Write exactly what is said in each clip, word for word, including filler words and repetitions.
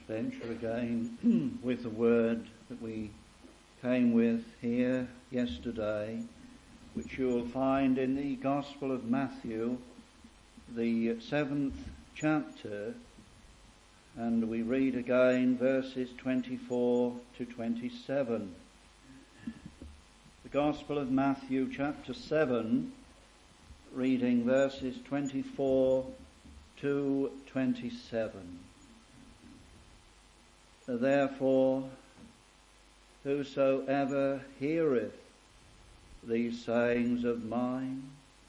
venture again with the word that we came with here yesterday, which you will find in the Gospel of Matthew, the seventh chapter, and we read again verses twenty-four to twenty-seven. The Gospel of Matthew, chapter seven, reading verses twenty-four to twenty-seven. Therefore, whosoever heareth these sayings of mine,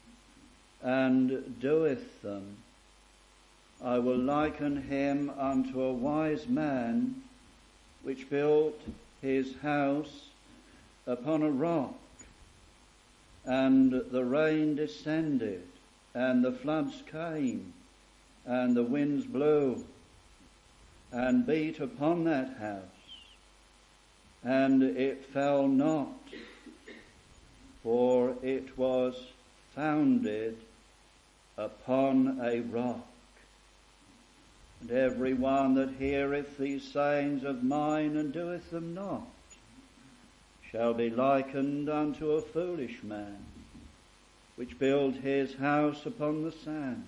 and doeth them, I will liken him unto a wise man, which built his house upon a rock, and the rain descended, and the floods came, and the winds blew, and beat upon that house, and it fell not, for it was founded upon a rock. And every one that heareth these sayings of mine, and doeth them not, shall be likened unto a foolish man, which built his house upon the sand.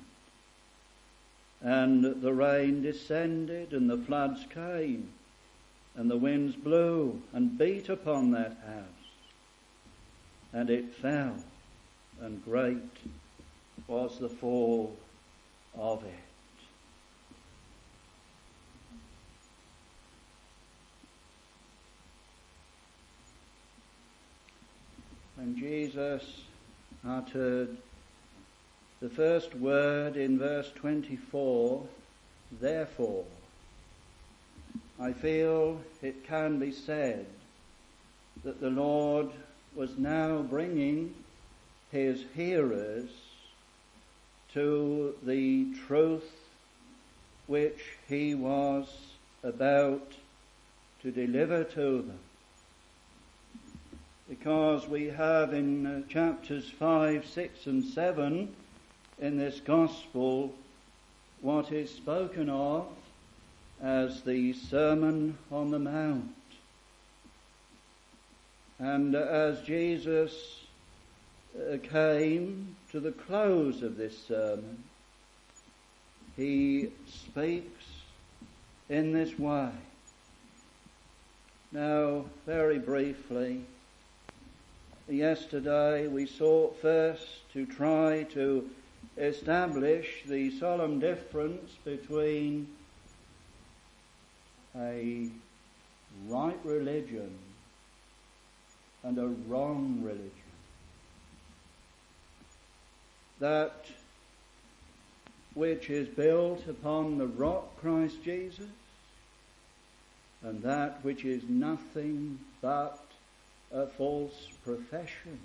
And the rain descended, and the floods came, and the winds blew, and beat upon that house, and it fell, and great was the fall of it. When Jesus uttered the first word in verse twenty-four, therefore, I feel it can be said that the Lord was now bringing his hearers to the truth which he was about to deliver to them. Because we have in uh, chapters five, six and seven in this gospel what is spoken of as the Sermon on the Mount. And uh, as Jesus uh, came to the close of this sermon, he speaks in this way. Now, very briefly, yesterday we sought first to try to establish the solemn difference between a right religion and a wrong religion. That which is built upon the rock Christ Jesus, and that which is nothing but a false profession.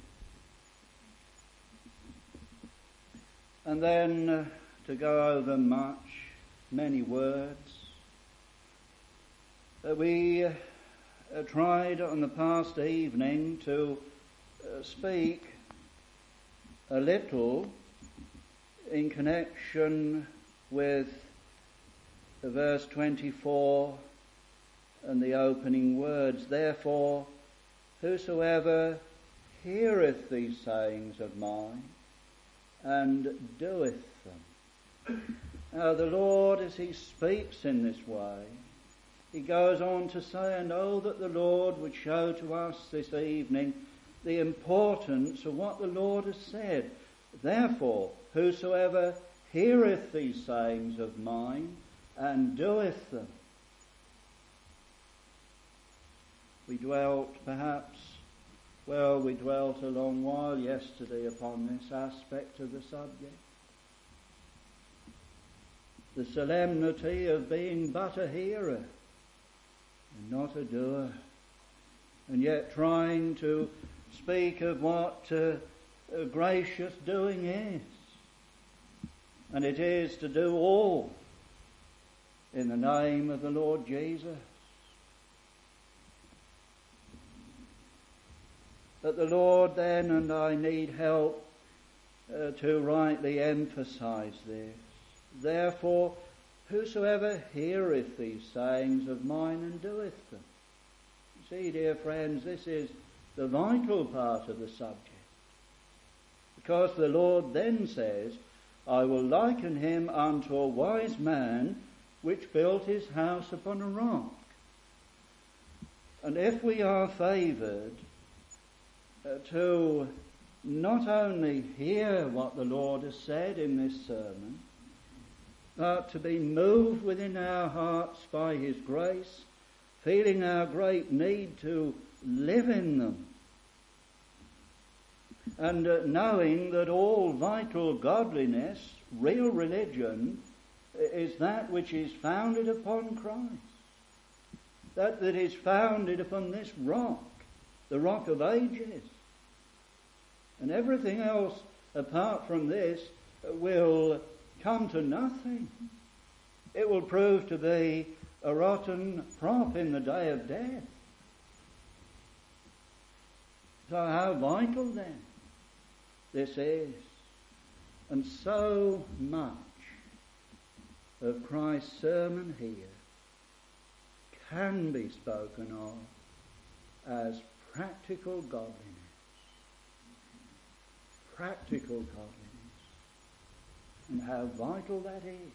And then uh, to go over much, many words, uh, we uh, tried on the past evening to uh, speak a little in connection with uh, verse twenty-four and the opening words, therefore, whosoever heareth these sayings of mine, and doeth them. Now the Lord, as he speaks in this way, he goes on to say, and oh, that the Lord would show to us this evening the importance of what the Lord has said. Therefore, whosoever heareth these sayings of mine, and doeth them. We dwelt perhaps, well, we dwelt a long while yesterday upon this aspect of the subject. The solemnity of being but a hearer and not a doer, and yet trying to speak of what uh, a gracious doing is. And it is to do all in the name of the Lord Jesus. But the Lord then, and I need help uh, to rightly emphasize this, therefore whosoever heareth these sayings of mine and doeth them. You see, dear friends, this is the vital part of the subject. Because the Lord then says, I will liken him unto a wise man which built his house upon a rock. And if we are favoured uh, to not only hear what the Lord has said in this sermon, but to be moved within our hearts by his grace, feeling our great need to live in them, and uh, knowing that all vital godliness, real religion, is that which is founded upon Christ. That that is founded upon this rock, the rock of ages. And everything else apart from this will come to nothing. It will prove to be a rotten prop in the day of death. So how vital then this is. And so much of Christ's sermon here can be spoken of as practical godliness. Practical godliness. And how vital that is.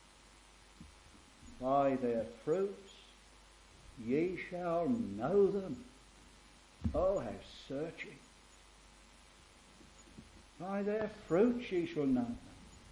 By their fruits ye shall know them. Oh, how searching. By their fruits ye shall know them.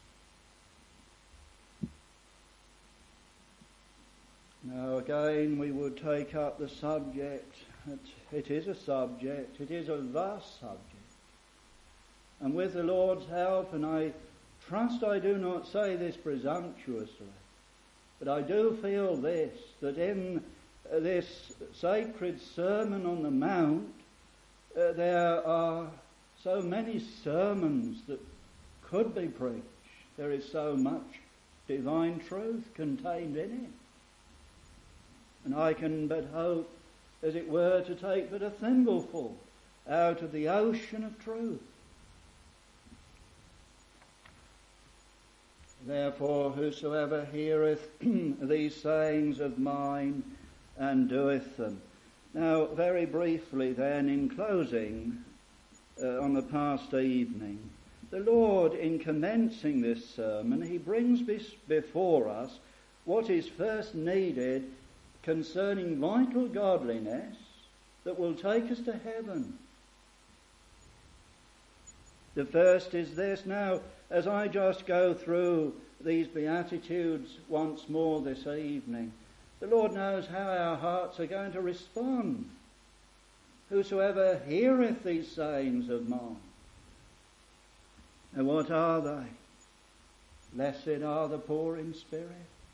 Now again we would take up the subject. It is a subject. It is a vast subject. And with the Lord's help, and I trust I do not say this presumptuously, but I do feel this, that in this sacred Sermon on the Mount, uh, there are so many sermons that could be preached. There is so much divine truth contained in it. And I can but hope, as it were, to take but a thimbleful out of the ocean of truth. Therefore, whosoever heareth these sayings of mine and doeth them. Now, very briefly then, in closing uh, on the past evening, the Lord, in commencing this sermon, he brings this before us what is first needed concerning vital godliness that will take us to heaven. The first is this. Now, as I just go through these Beatitudes once more this evening, the Lord knows how our hearts are going to respond. Whosoever heareth these sayings of mine. And what are they? Blessed are the poor in spirit.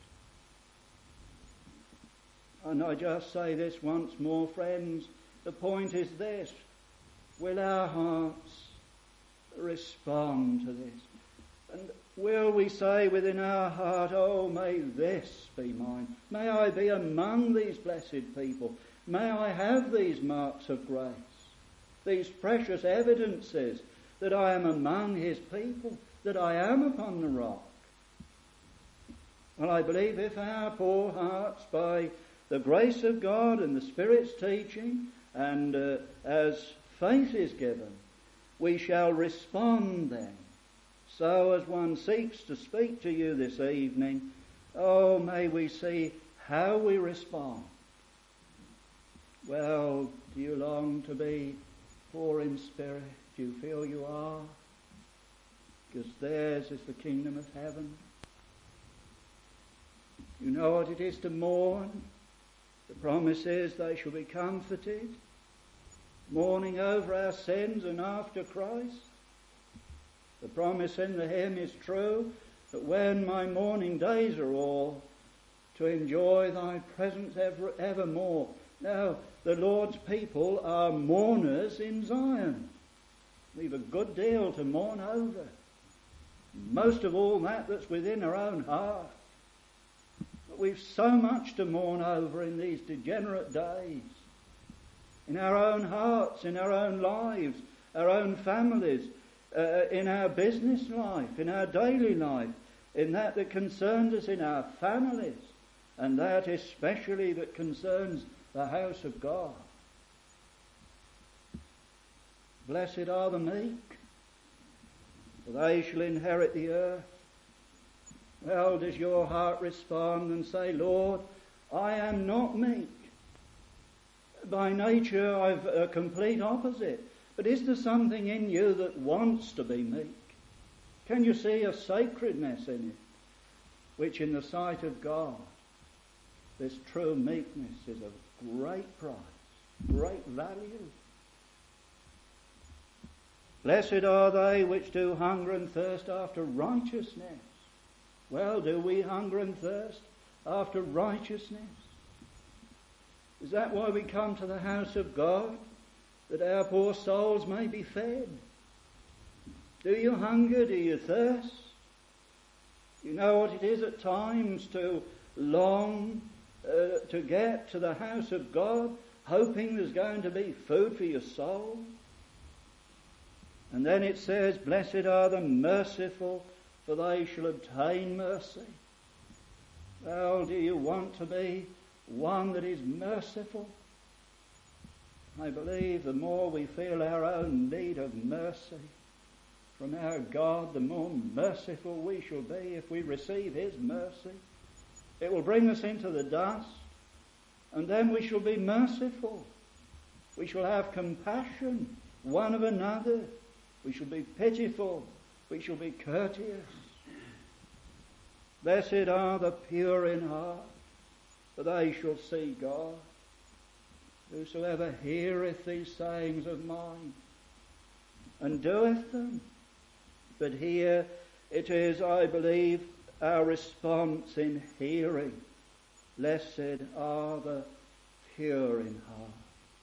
And I just say this once more, friends. The point is this. Will our hearts respond to this? And will we say within our heart, oh, may this be mine. May I be among these blessed people. May I have these marks of grace. These precious evidences that I am among his people. That I am upon the rock. Well, I believe if our poor hearts, by the grace of God and the Spirit's teaching, and uh, as faith is given, we shall respond then. So as one seeks to speak to you this evening, oh, may we see how we respond. Well, do you long to be poor in spirit? Do you feel you are? Because theirs is the kingdom of heaven. You know what it is to mourn? The promise is they shall be comforted, mourning over our sins and after Christ. The promise in the hymn is true, that when my mourning days are all, to enjoy thy presence ever, evermore. Now, the Lord's people are mourners in Zion. We've a good deal to mourn over. Most of all that that's within our own heart. But we've so much to mourn over in these degenerate days. In our own hearts, in our own lives, our own families, uh, in our business life, in our daily life. in that that concerns us in our families, and that especially that concerns the house of God. Blessed are the meek, for they shall inherit the earth. Well, does your heart respond and say, Lord, I am not meek. By nature I've a complete opposite. But is there something in you that wants to be meek? Can you see a sacredness in it, which in the sight of God, this true meekness is of great price, great value? Blessed are they which do hunger and thirst after righteousness. Well, do we hunger and thirst after righteousness? Is that why we come to the house of God? That our poor souls may be fed? Do you hunger? Do you thirst? You know what it is at times to long uh, to get to the house of God, hoping there's going to be food for your soul? And then it says, blessed are the merciful, for they shall obtain mercy. Well, do you want to be one that is merciful? I believe the more we feel our own need of mercy from our God, the more merciful we shall be if we receive His mercy. It will bring us into the dust, and then we shall be merciful. We shall have compassion one of another. We shall be pitiful. We shall be courteous. Blessed are the pure in heart, for they shall see God. Whosoever heareth these sayings of mine and doeth them. But here it is, I believe, our response in hearing. Blessed are the pure in heart.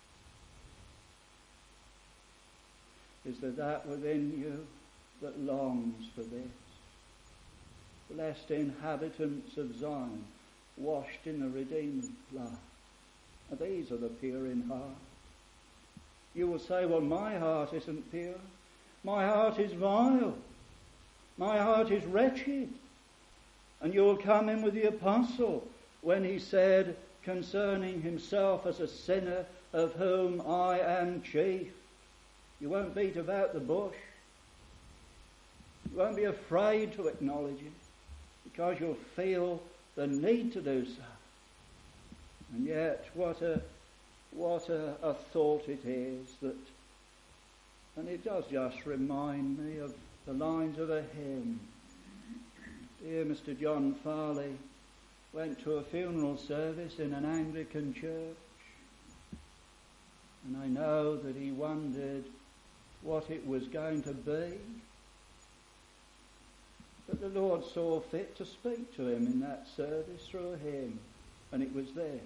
Is there that within you that longs for this? Blessed inhabitants of Zion, washed in the redeeming blood. And these are the pure in heart. You will say, well, my heart isn't pure. My heart is vile. My heart is wretched. And you will come in with the apostle when he said concerning himself as a sinner of whom I am chief. You won't beat about the bush. You won't be afraid to acknowledge it because you'll feel the need to do so. And yet, what a what a, a thought it is that, and it does just remind me of the lines of a hymn. Dear Mister John Farley went to a funeral service in an Anglican church, and I know that he wondered what it was going to be. But the Lord saw fit to speak to him in that service through a hymn, and it was this: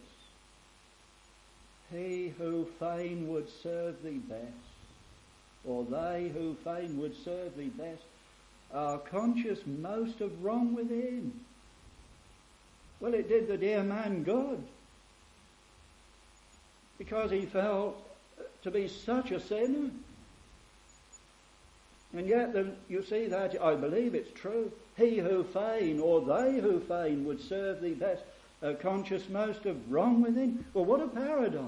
He who fain would serve thee best, or they who fain would serve thee best, are conscious most of wrong within. Well, it did the dear man good, because he felt to be such a sinner. And yet, the, you see that, I believe it's true. He who fain, or they who fain would serve thee best, are conscious most of wrong within. Well, what a paradox.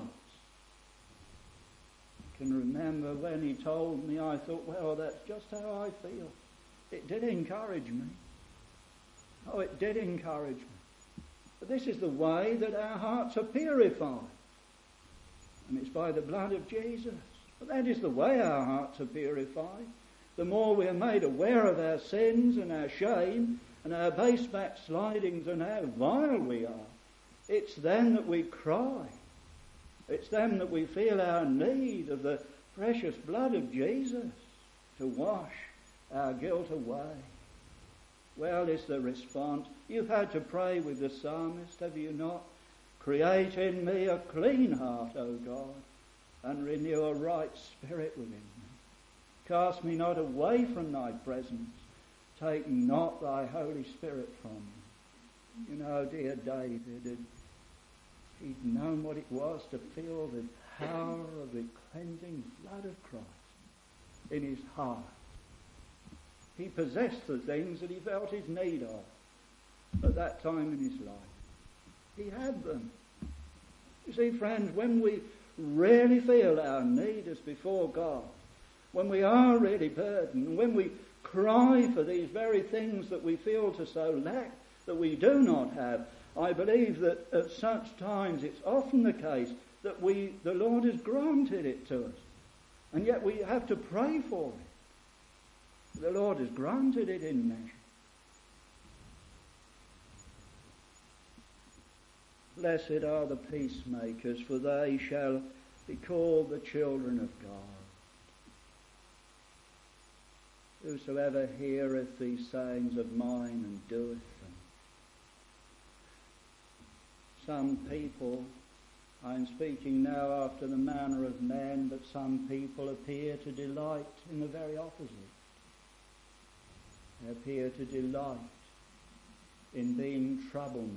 I can remember when he told me, I thought, well, that's just how I feel. It did encourage me. Oh, it did encourage me. But this is the way that our hearts are purified. And it's by the blood of Jesus. But that is the way our hearts are purified. The more we are made aware of our sins and our shame and our base backslidings and how vile we are, it's then that we cry. It's then that we feel our need of the precious blood of Jesus to wash our guilt away. Well, is the response. You've had to pray with the psalmist, have you not? Create in me a clean heart, O God, and renew a right spirit within me. Cast me not away from thy presence. Take not thy Holy Spirit from me. You know, dear David, he'd known what it was to feel the power of the cleansing blood of Christ in his heart. He possessed the things that he felt his need of at that time in his life. He had them. You see, friends, when we really feel our need is before God, when we are really burdened, when we cry for these very things that we feel to so lack, that we do not have, I believe that at such times it's often the case that we, the Lord has granted it to us. And yet we have to pray for it. The Lord has granted it in measure. Blessed are the peacemakers, for they shall be called the children of God. Whosoever heareth these sayings of mine and doeth them. Some people, I am speaking now after the manner of men, but some people appear to delight in the very opposite. They appear to delight in being troublemakers.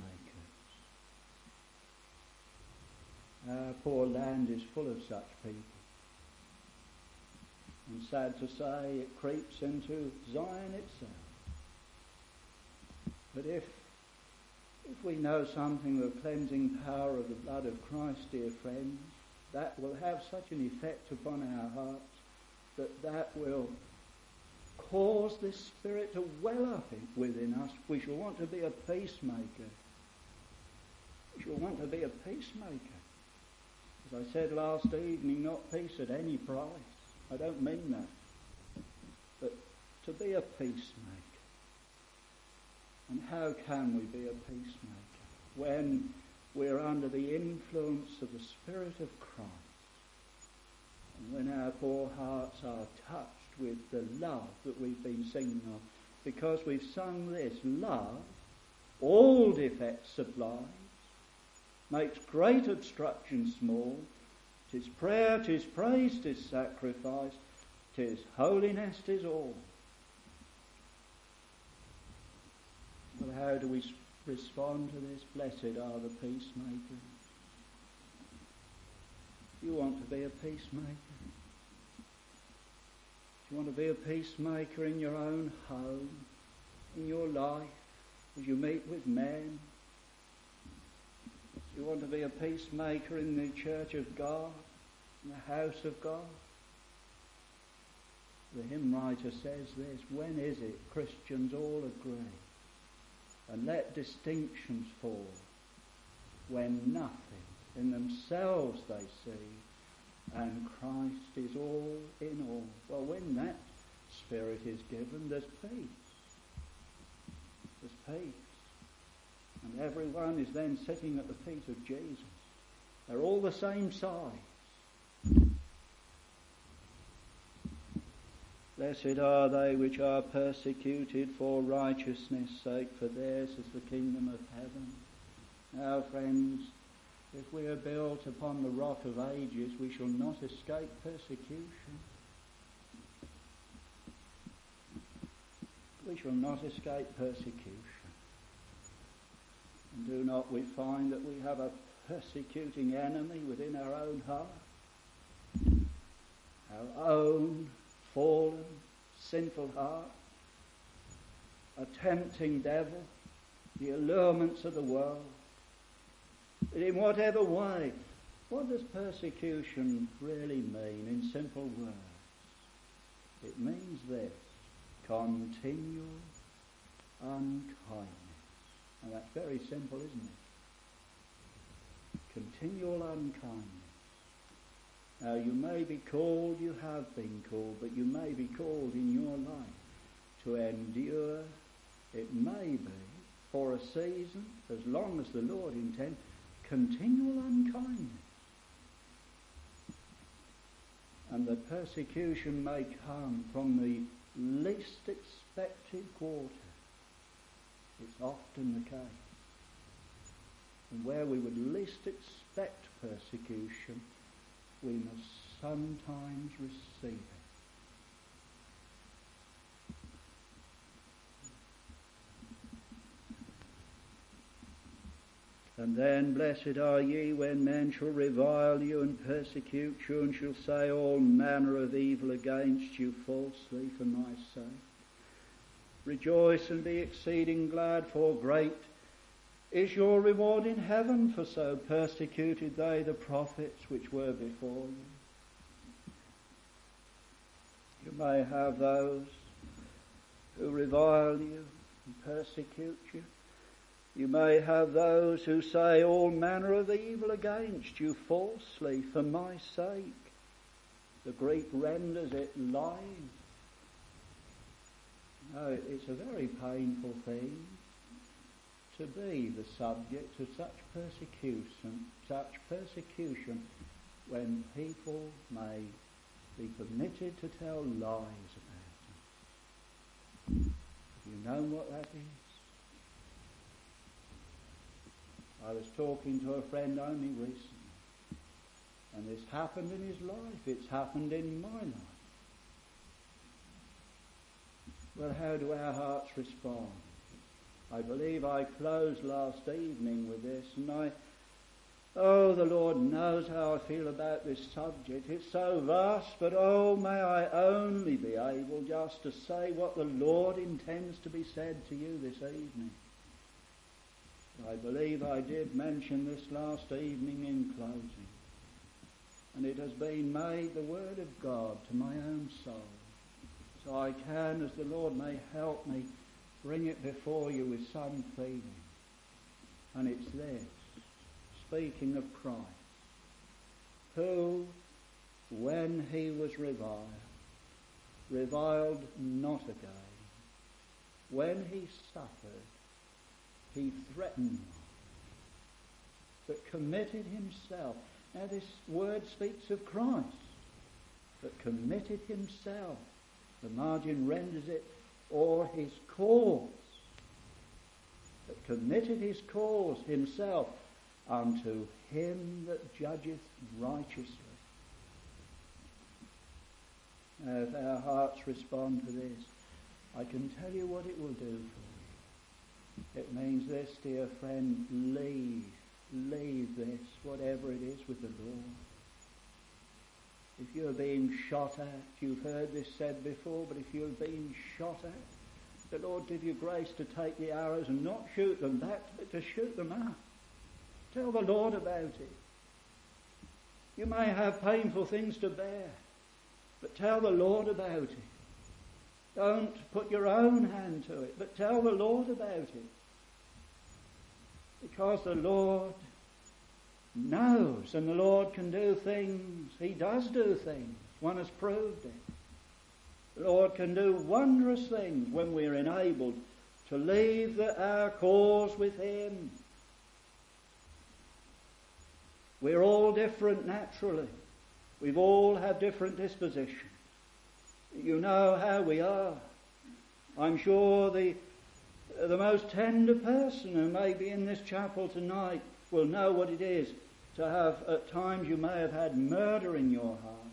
Our poor land is full of such people. And sad to say, it creeps into Zion itself. But if if we know something of the cleansing power of the blood of Christ, dear friends, that will have such an effect upon our hearts that that will cause this spirit to well up in, within us. We shall want to be a peacemaker. We shall want to be a peacemaker. As I said last evening, not peace at any price. I don't mean that. But to be a peacemaker. And how can we be a peacemaker? When we're under the influence of the Spirit of Christ. And when our poor hearts are touched with the love that we've been singing of. Because we've sung this, love, all defects supplies, makes great obstruction small. 'Tis prayer, 'tis praise, 'tis sacrifice, 'tis holiness, 'tis all. Well, how do we respond to this? Blessed are the peacemakers. Do you want to be a peacemaker? Do you want to be a peacemaker in your own home, in your life, as you meet with men? Do you want to be a peacemaker in the church of God, in the house of God? The hymn writer says this, when is it Christians all agree and let distinctions fall, when nothing in themselves they see and Christ is all in all? Well, when that spirit is given, there's peace. There's peace. And everyone is then sitting at the feet of Jesus. They're all the same size. Blessed are they which are persecuted for righteousness' sake, for theirs is the kingdom of heaven. Now, friends, if we are built upon the rock of ages, we shall not escape persecution. We shall not escape persecution. And do not we find that we have a persecuting enemy within our own heart? Our own fallen, sinful heart, a tempting devil, the allurements of the world. But in whatever way, what does persecution really mean in simple words? It means this, continual unkindness. And that's very simple, isn't it? Continual unkindness. Now, you may be called, you have been called, but you may be called in your life to endure, it may be, for a season, as long as the Lord intends, continual unkindness. And the persecution may come from the least expected quarter. It's often the case. And where we would least expect persecution, we must sometimes receive it. And then, blessed are ye when men shall revile you and persecute you, and shall say all manner of evil against you falsely for my sake. Rejoice and be exceeding glad, for great is your reward in heaven, for so persecuted they the prophets which were before you. You may have those who revile you and persecute you. You may have those who say all manner of evil against you falsely for my sake. The Greek renders it lying. No, it's a very painful thing to be the subject of such persecution, such persecution when people may be permitted to tell lies about them. Have you known what that is? I was talking to a friend only recently, and this happened in his life. It's happened in my life. Well, how do our hearts respond? I believe I closed last evening with this, and I, oh, the Lord knows how I feel about this subject. It's so vast, but oh, may I only be able just to say what the Lord intends to be said to you this evening. I believe I did mention this last evening in closing, and it has been made the word of God to my own soul. So I can, as the Lord may help me, bring it before you with some feeling. And it's this, speaking of Christ, who, when he was reviled, reviled not again. When he suffered, he threatened not, but committed himself. Now this word speaks of Christ, but committed himself. The margin renders it, or his cause, but committed his cause himself unto him that judgeth righteously. Now, if our hearts respond to this, I can tell you what it will do for you. It means this, dear friend, leave, leave this, whatever it is, with the Lord. If you're being shot at, you've heard this said before, but if you're being shot at, the Lord give you grace to take the arrows and not shoot them back, but to shoot them up. Tell the Lord about it. You may have painful things to bear, but tell the Lord about it. Don't put your own hand to it, but tell the Lord about it. Because the Lord knows, and the Lord can do things. He does do things. One has proved it. The Lord can do wondrous things when we're enabled to leave the, our cause with him. We're all different naturally. We've all had different dispositions. You know how we are. I'm sure the the most tender person who may be in this chapel tonight will know what it is to have, at times you may have had murder in your heart.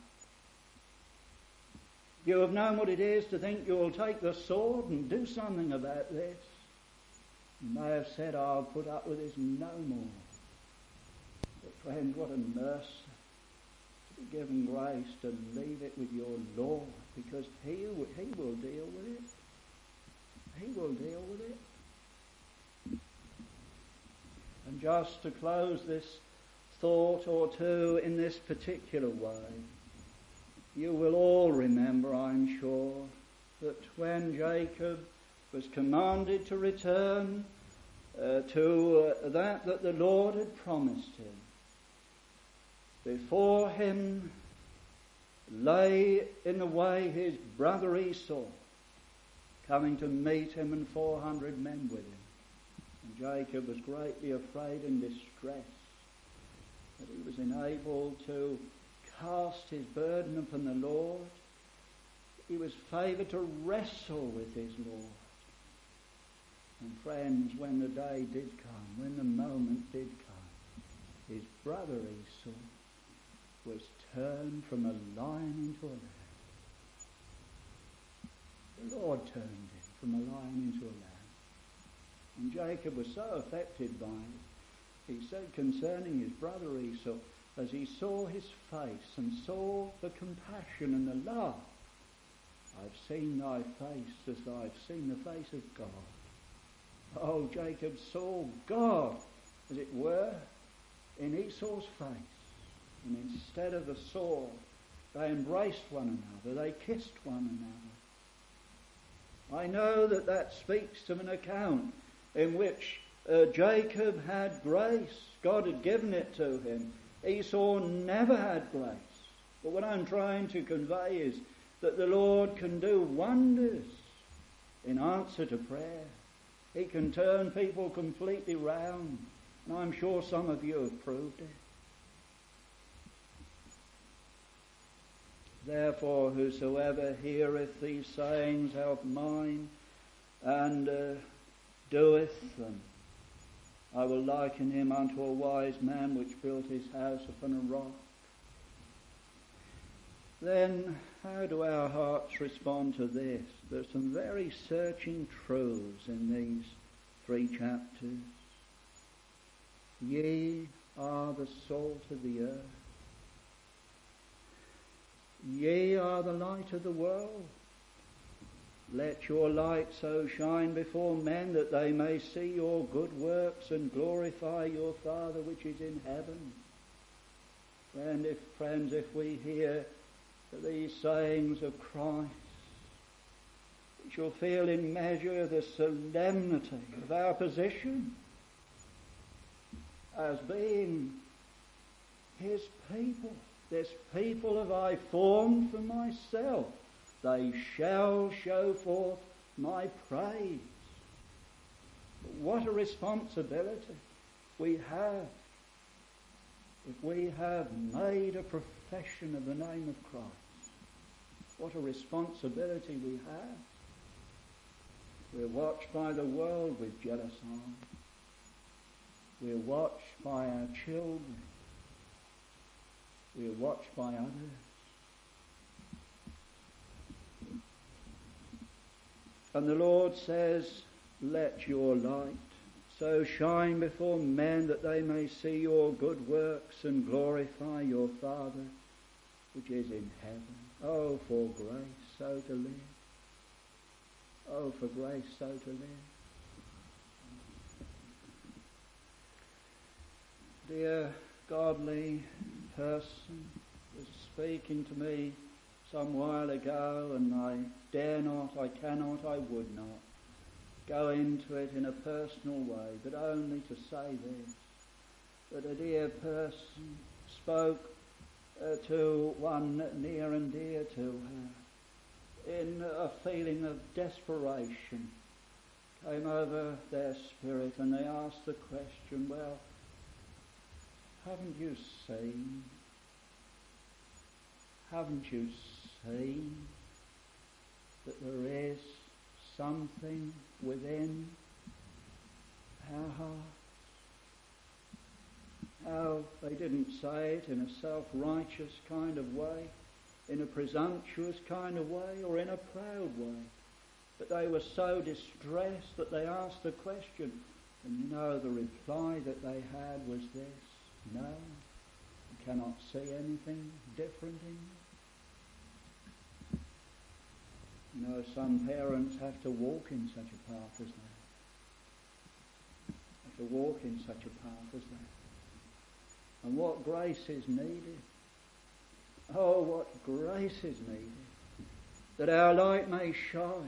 You have known what it is to think you'll take the sword and do something about this. You may have said, I'll put up with this no more. But friend, what a mercy to be given grace to leave it with your Lord, because he, he will deal with it. He will deal with it. And just to close this thought or two in this particular way, you will all remember, I'm sure, that when Jacob was commanded to return uh, to uh, that that the Lord had promised him, before him lay in the way his brother Esau, coming to meet him, and four hundred men with him. And Jacob was greatly afraid and distressed that he was enabled to cast his burden upon the Lord. He was favoured to wrestle with his Lord. And friends, when the day did come, when the moment did come, his brother Esau was turned from a lion into a lamb. The Lord turned him from a lion into a lamb. And Jacob was so affected by it, he said concerning his brother Esau, as he saw his face and saw the compassion and the love I've seen thy face as I've seen the face of God. Oh, Jacob saw God, as it were, in Esau's face. And instead of the sword, they embraced one another, they kissed one another. I know that that speaks of an account in which uh, Jacob had grace. God had given it to him. Esau never had grace. But what I'm trying to convey is that the Lord can do wonders in answer to prayer. He can turn people completely round. And I'm sure some of you have proved it. Therefore, whosoever heareth these sayings of mine and uh, doeth them, I will liken him unto a wise man which built his house upon a rock. Then, how do our hearts respond to this? There's some very searching truths in these three chapters. Ye are the salt of the earth. Ye are the light of the world. Let your light so shine before men that they may see your good works and glorify your Father which is in heaven. Friend, if, friends, if we hear these sayings of Christ, we shall feel in measure the solemnity of our position as being his people. This people have I formed for myself. They shall show forth my praise. What a responsibility we have if we have made a profession of the name of Christ. What a responsibility we have. We're watched by the world with jealous eyes. We're watched by our children. We are watched by others. And the Lord says, let your light so shine before men that they may see your good works and glorify your Father which is in heaven. Oh, for grace so to live. Oh, for grace so to live. Dear godly person was speaking to me some while ago, and I dare not, I cannot, I would not go into it in a personal way, but only to say this, that a dear person spoke uh, to one near and dear to her in a feeling of desperation came over their spirit, and they asked the question, well, haven't you seen? Haven't you seen that there is something within our hearts? How they didn't say it in a self-righteous kind of way, in a presumptuous kind of way, or in a proud way, but they were so distressed that they asked the question, and you know the reply that they had was this: no, you cannot see anything different in you. You know, some parents have to walk in such a path as that. Have to walk in such a path as that. And what grace is needed. Oh, what grace is needed. That our light may shine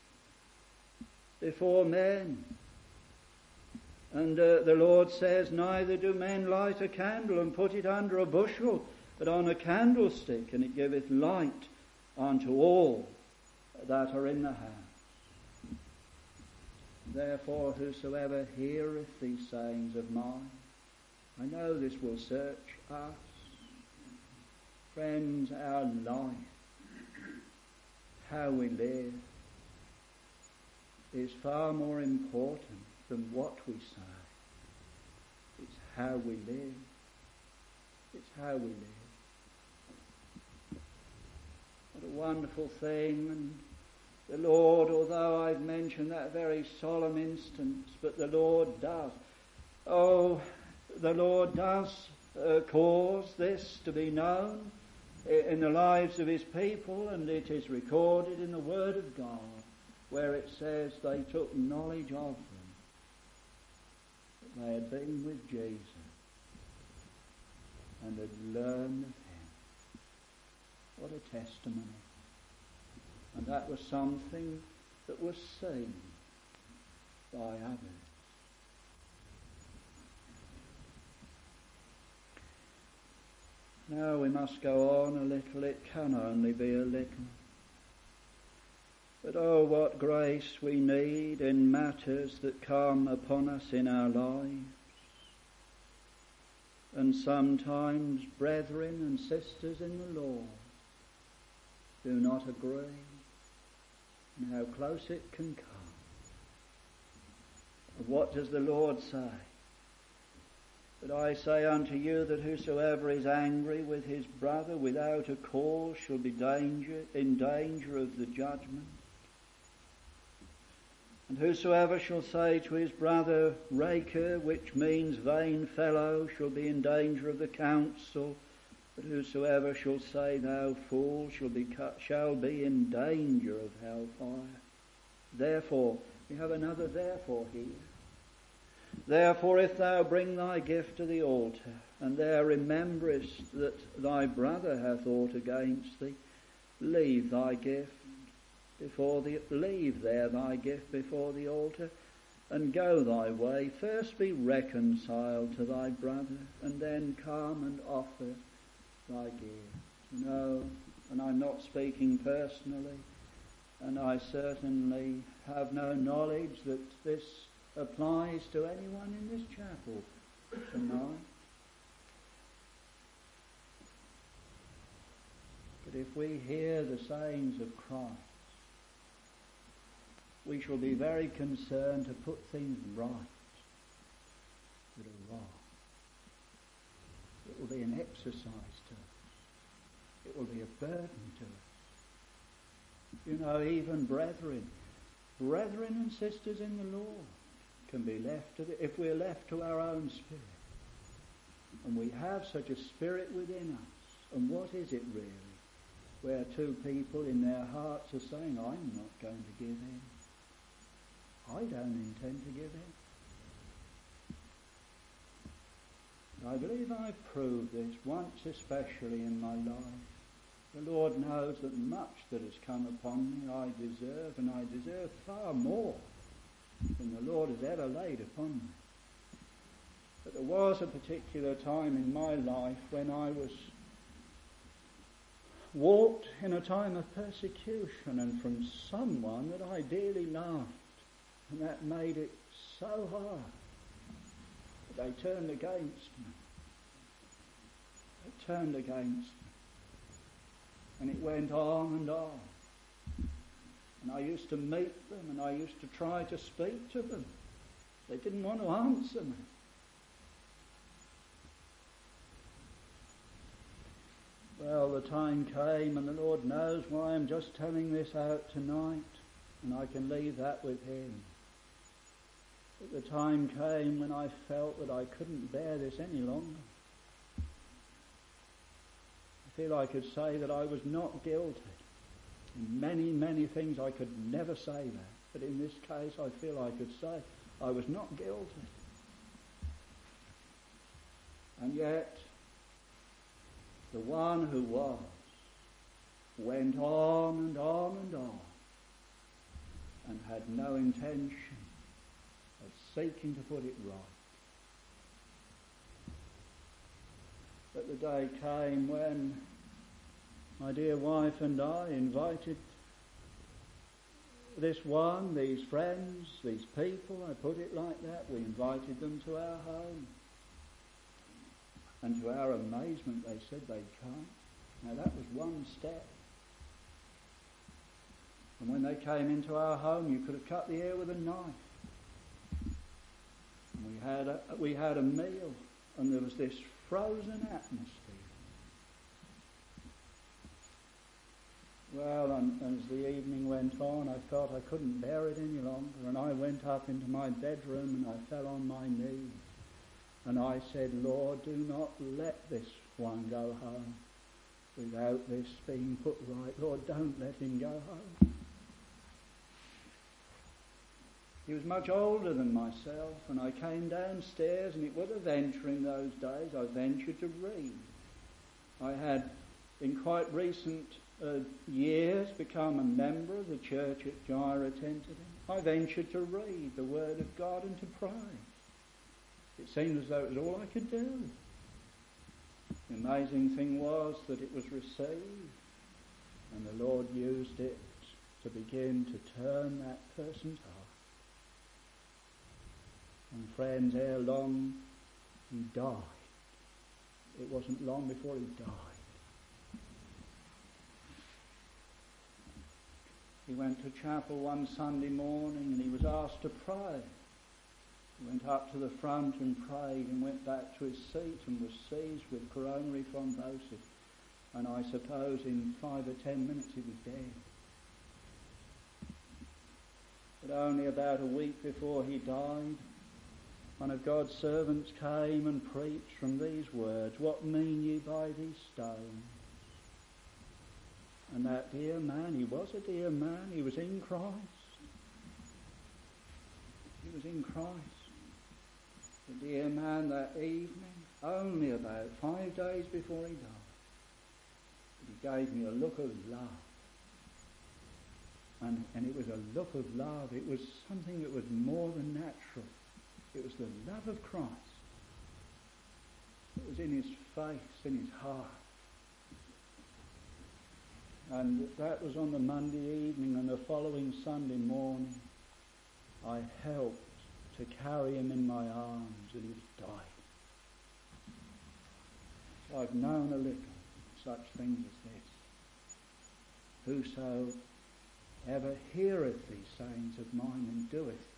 before men. And uh, the Lord says, neither do men light a candle and put it under a bushel, but on a candlestick, and it giveth light unto all that are in the house. Therefore, whosoever heareth these sayings of mine, I know this will search us. Friends, our life, how we live, is far more important than what we say. It's how we live. It's how we live. What a wonderful thing. And the Lord, although I've mentioned that very solemn instance, but the Lord does. Oh, the Lord does uh, cause this to be known in the lives of his people, and it is recorded in the Word of God where it says they took knowledge of them, that they had been with Jesus and had learned of him. What a testimony. And that was something that was seen by others. Now we must go on a little. It can only be a little. But oh, what grace we need in matters that come upon us in our lives. And sometimes brethren and sisters in the Lord do not agree and how close it can come. What does the Lord say? But I say unto you that whosoever is angry with his brother without a cause shall be danger, in danger of the judgment. And whosoever shall say to his brother, Raker, which means vain fellow, shall be in danger of the council. But whosoever shall say, Thou fool, shall be, cut, shall be in danger of hellfire. Therefore, we have another therefore here. Therefore, if thou bring thy gift to the altar, and there rememberest that thy brother hath aught against thee, leave thy gift before the leave there thy gift before the altar, and go thy way. First be reconciled to thy brother, and then come and offer thy gift. You know, and I'm not speaking personally, and I certainly have no knowledge that this applies to anyone in this chapel tonight. But if we hear the sayings of Christ, we shall be very concerned to put things right that are wrong. It will be an exercise to us. It will be a burden to us. You know, even brethren, brethren and sisters in the Lord can be left to the, if we're left to our own spirit. And we have such a spirit within us. And what is it really? Where two people in their hearts are saying, I'm not going to give in. I don't intend to give in. I believe I've proved this once especially in my life. The Lord knows that much that has come upon me I deserve, and I deserve far more than the Lord has ever laid upon me. But there was a particular time in my life when I was walked in a time of persecution, and from someone that I dearly loved, and that made it so hard that they turned against me. They turned against me. And it went on and on. And I used to meet them, and I used to try to speak to them. They didn't want to answer me. Well, the time came, and the Lord knows why I'm just telling this out tonight, and I can leave that with him. But the time came when I felt that I couldn't bear this any longer. I feel I could say that I was not guilty. In many, many things I could never say that. But in this case I feel I could say I was not guilty. And yet, the one who was went on and on and on and had no intention of seeking to put it right. But the day came when my dear wife and I invited this one, these friends, these people, I put it like that, we invited them to our home. And to our amazement they said they'd come. Now that was one step. And when they came into our home, you could have cut the air with a knife. And we had a, we had a meal, and there was this frozen atmosphere. Well, and, and as the evening went on, I felt I couldn't bear it any longer, and I went up into my bedroom and I fell on my knees. And I said, Lord, do not let this one go home without this being put right. Lord, don't let him go home. He was much older than myself, and I came downstairs, and it was a venture in those days. I ventured to read. I had, in quite recent uh, years, become a member of the church at Gyra attended in. I ventured to read the Word of God and to pray. It seemed as though it was all I could do. The amazing thing was that it was received, and the Lord used it to begin to turn that person's heart. And friends, ere long he died. It wasn't long before he died. He went to chapel one Sunday morning and he was asked to pray. He went up to the front and prayed and went back to his seat and was seized with coronary thrombosis. And I suppose in five or ten minutes he was dead. But only about a week before he died, one of God's servants came and preached from these words, "What mean ye by these stones?" And that dear man, he was a dear man, he was in Christ. He was in Christ. The dear man that evening, only about five days before he died, he gave me a look of love. And, and it was a look of love. It was something that was more than natural. It was the love of Christ. It was in his face, in his heart. And that was on the Monday evening, and the following Sunday morning I helped to carry him in my arms, and he died. So I've known a little such things as this. Whoso ever heareth these sayings of mine and doeth them.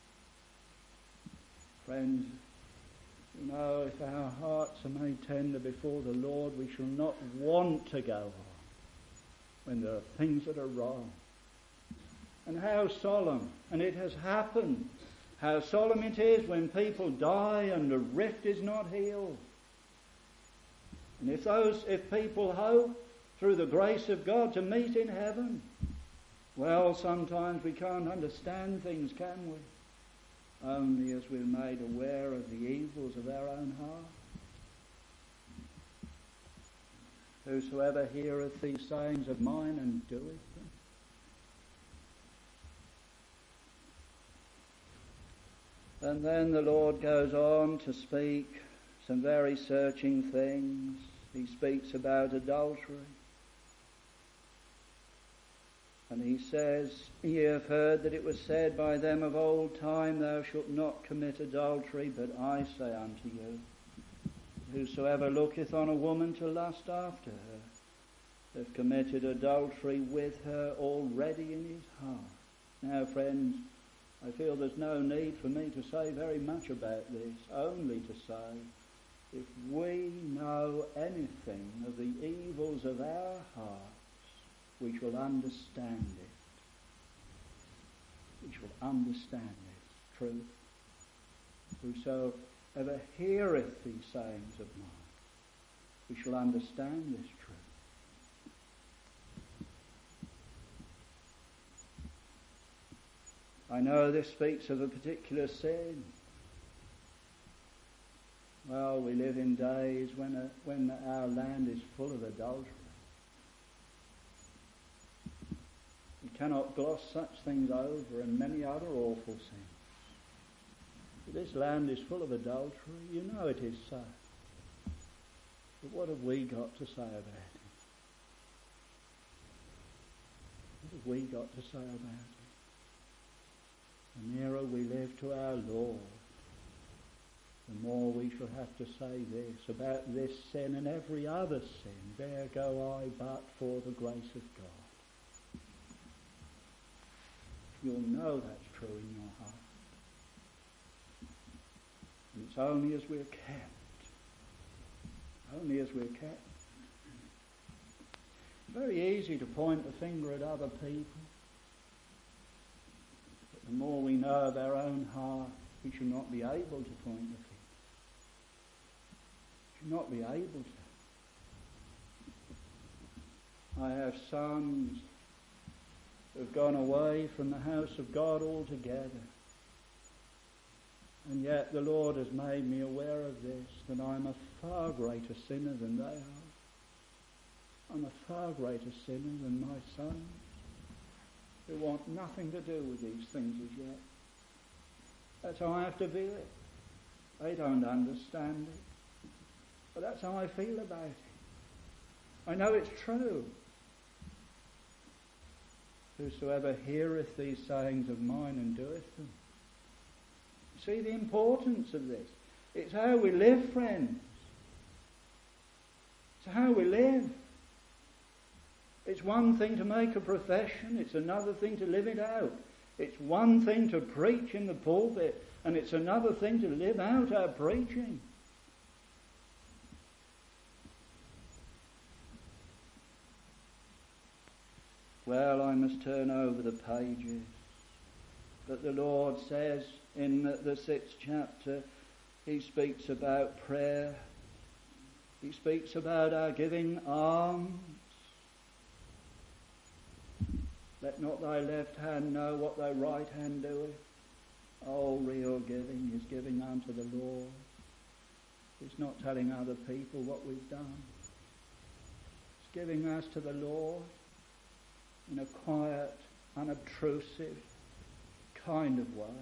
Friends, you know, if our hearts are made tender before the Lord, we shall not want to go on when there are things that are wrong. And how solemn, and it has happened, how solemn it is when people die and the rift is not healed. And if those, if people hope through the grace of God to meet in heaven, well, sometimes we can't understand things, can we? Only as we're made aware of the evils of our own heart. Whosoever heareth these sayings of mine and doeth them. And then the Lord goes on to speak some very searching things. He speaks about adultery. And he says, "Ye have heard that it was said by them of old time, Thou shalt not commit adultery, but I say unto you, whosoever looketh on a woman to lust after her, hath committed adultery with her already in his heart." Now, friends, I feel there's no need for me to say very much about this, only to say, if we know anything of the evils of our heart, we shall understand it. We shall understand this truth. Whosoever heareth these sayings of mine, we shall understand this truth. I know this speaks of a particular sin. Well, we live in days when, a, when our land is full of adultery. We cannot gloss such things over, and many other awful sins. But this land is full of adultery. You know it is so. But what have we got to say about it? What have we got to say about it? The nearer we live to our Lord, the more we shall have to say this about this sin and every other sin. There go I but for the grace of God. You'll know that's true in your heart. And it's only as we're kept. Only as we're kept. It's very easy to point the finger at other people. But the more we know of our own heart, we shall not be able to point the finger. We shall not be able to. I have sons who've gone away from the house of God altogether. And yet the Lord has made me aware of this, that I'm a far greater sinner than they are. I'm a far greater sinner than my sons, who want nothing to do with these things as yet. That's how I have to view it. They don't understand it. But that's how I feel about it. I know it's true. Whosoever heareth these sayings of mine and doeth them. See the importance of this. It's how we live, friends. It's how we live. It's one thing to make a profession, it's another thing to live it out. It's one thing to preach in the pulpit, and it's another thing to live out our preaching. Well, I must turn over the pages. But the Lord says in the sixth chapter, he speaks about prayer. He speaks about our giving alms. Let not thy left hand know what thy right hand doeth. All real giving is giving unto the Lord. It's not telling other people what we've done. It's giving us to the Lord in a quiet, unobtrusive kind of way.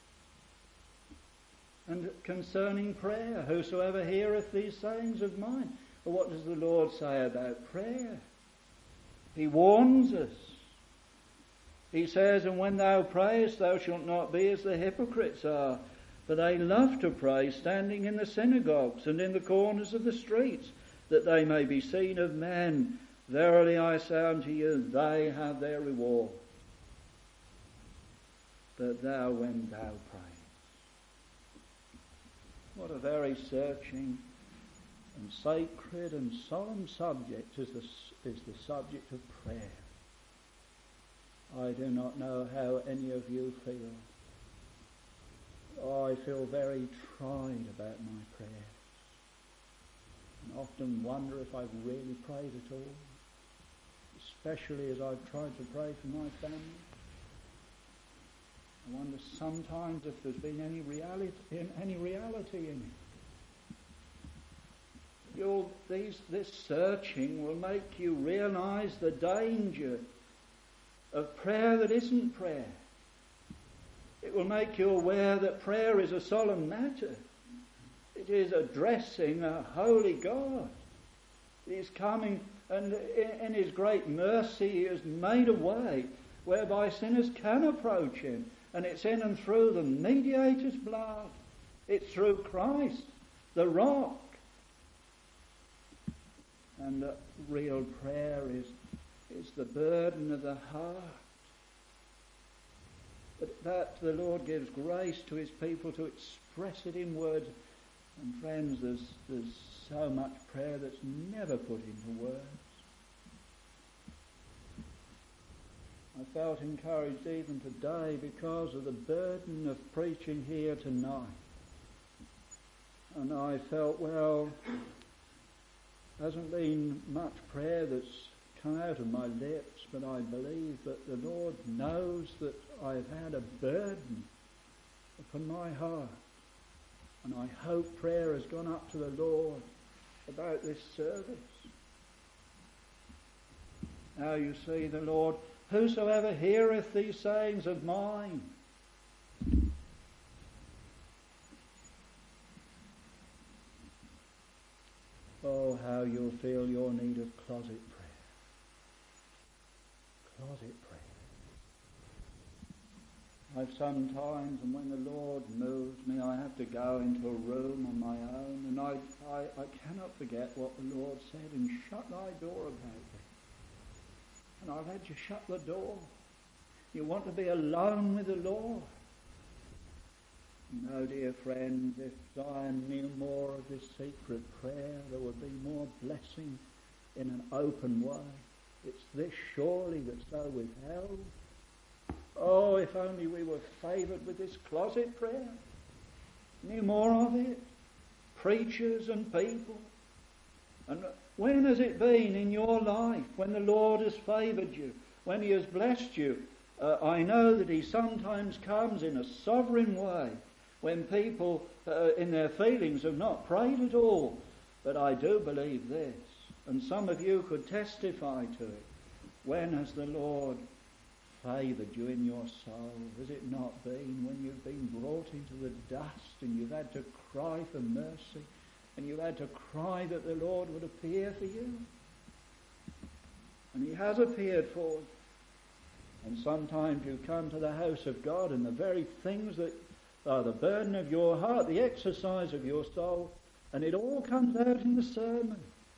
And concerning prayer, whosoever heareth these sayings of mine. Well, what does the Lord say about prayer? He warns us. He says, and when thou prayest, thou shalt not be as the hypocrites are, for they love to pray, standing in the synagogues and in the corners of the streets, that they may be seen of men. Verily I say unto you, they have their reward. But thou, when thou prayest. What a very searching and sacred and solemn subject is the, is the subject of prayer. I do not know how any of you feel. Oh, I feel very tried about my prayers, and often wonder if I've really prayed at all, especially as I've tried to pray for my family. I wonder sometimes if there's been any reality in any reality in it. You'll, these, this searching will make you realise the danger of prayer that isn't prayer. It will make you aware that prayer is a solemn matter. It is addressing a holy God. He's coming, and in his great mercy he has made a way whereby sinners can approach him. And it's in and through the mediator's blood. It's through Christ, the rock. And uh, real prayer is is the burden of the heart. But that the Lord gives grace to his people to express it in words. And friends, there's, there's so much prayer that's never put into words. I felt encouraged even today because of the burden of preaching here tonight. And I felt, well, hasn't been much prayer that's come out of my lips, but I believe that the Lord knows that I've had a burden upon my heart. And I hope prayer has gone up to the Lord about this service. Now you see the Lord, whosoever heareth these sayings of mine. Oh, how you'll feel your need of closet prayer. Closet prayer. I've sometimes, and when the Lord moves me, I have to go into a room on my own, and I, I, I cannot forget what the Lord said, and shut thy door about me. And I've had to shut the door. You want to be alone with the Lord. You know, dear friends, if Zion knew more of this secret prayer, there would be more blessing in an open way. It's this surely that's so withheld. Oh, if only we were favoured with this closet prayer. Knew more of it. Preachers and people. And When has it been in your life when the Lord has favoured you, when he has blessed you? Uh, I know that he sometimes comes in a sovereign way when people uh, in their feelings have not prayed at all. But I do believe this, and some of you could testify to it. When has the Lord favoured you in your soul? Has it not been when you've been brought into the dust and you've had to cry for mercy, and you've had to cry that the Lord would appear for you? And he has appeared for you. And sometimes you come to the house of God and the very things that are the burden of your heart, the exercise of your soul, and it all comes out in the sermon.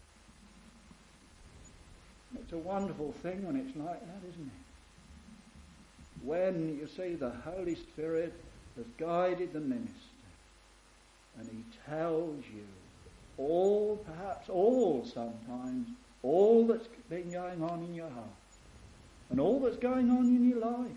It's a wonderful thing when it's like that, isn't it? When you see the Holy Spirit has guided the minister and he tells you all, perhaps all sometimes, all that's been going on in your heart and all that's going on in your life.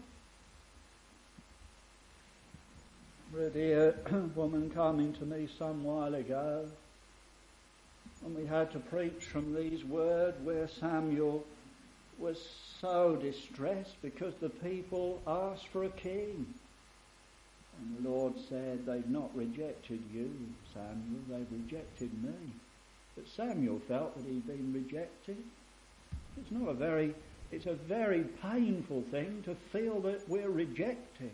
A dear woman coming to me some while ago, and we had to preach from these words where Samuel was so distressed because the people asked for a king. And the Lord said, they've not rejected you, Samuel, they've rejected me. But Samuel felt that he'd been rejected. It's not a very, it's a very painful thing to feel that we're rejected.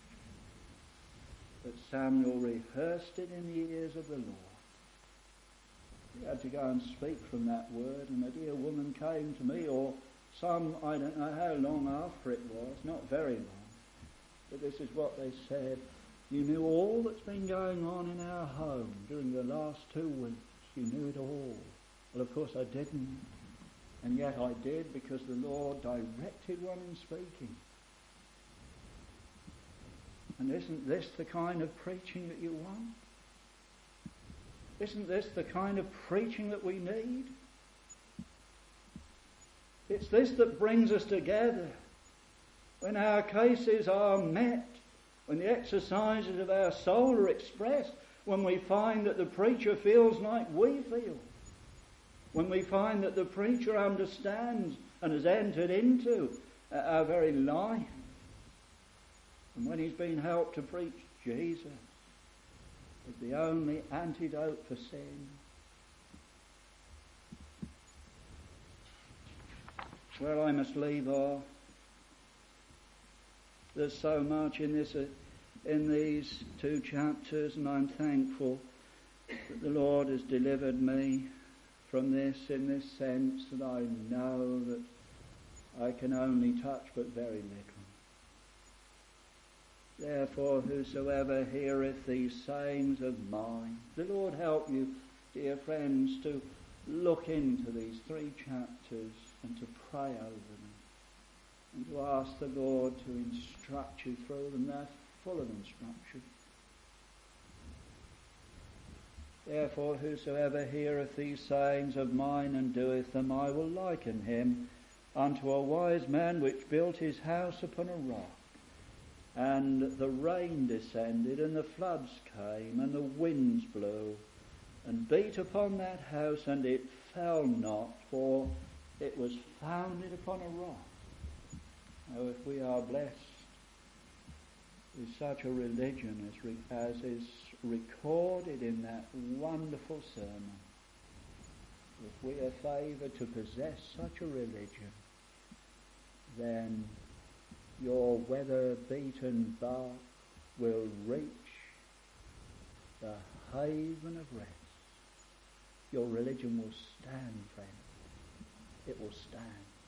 But Samuel rehearsed it in the ears of the Lord. He had to go and speak from that word, and a dear woman came to me, or some, I don't know how long after it was, not very long, but this is what they said. You knew all that's been going on in our home during the last two weeks. You knew it all. Well, of course I didn't, and yet I did because the Lord directed one in speaking. And isn't this the kind of preaching that you want? Isn't this the kind of preaching that we need? It's this that brings us together. When our cases are met, when the exercises of our soul are expressed, when we find that the preacher feels like we feel, when we find that the preacher understands and has entered into our very life, and when he's been helped to preach Jesus as the only antidote for sin. Well, I must leave off. There's so much in this, uh, in these two chapters, and I'm thankful that the Lord has delivered me from this in this sense that I know that I can only touch but very little. Therefore, whosoever heareth these sayings of mine, the Lord help you, dear friends, to look into these three chapters and to pray over them and to ask the Lord to instruct you through them. They're full of instruction. Therefore, whosoever heareth these sayings of mine and doeth them, I will liken him unto a wise man which built his house upon a rock. And the rain descended, and the floods came, and the winds blew, and beat upon that house, and it fell not, for it was founded upon a rock. Now, if we are blessed with such a religion as, re- as is recorded in that wonderful sermon, if we are favoured to possess such a religion, then your weather-beaten bark will reach the haven of rest. Your religion will stand, friend. It will stand.